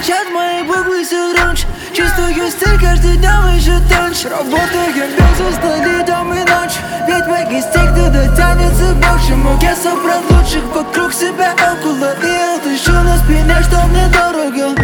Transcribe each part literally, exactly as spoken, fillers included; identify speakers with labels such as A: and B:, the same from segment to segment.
A: Кричат мои буквы все громче. Чувствую стиль каждый днем еще тоньше. Работаю без устали дом и ночь. Ведь мои стихи дотянется больше. Муки собрать лучших вокруг себя около. И я дышу на спине, что мне дорого.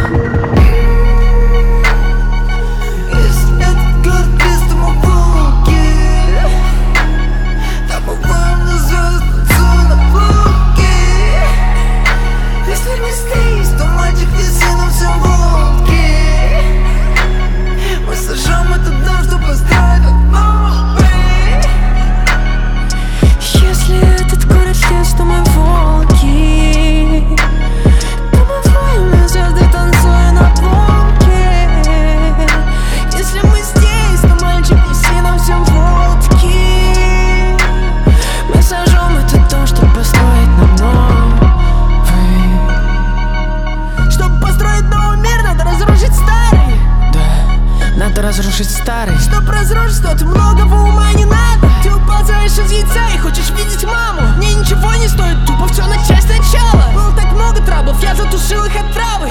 B: Разрушить старый.
A: Чтоб разрушить что-то, многого ума не надо. Ты уползаешь из яйца и хочешь видеть маму. Мне ничего не стоит, тупо все начать сначала. Было так много траблов, я затушил их отравой.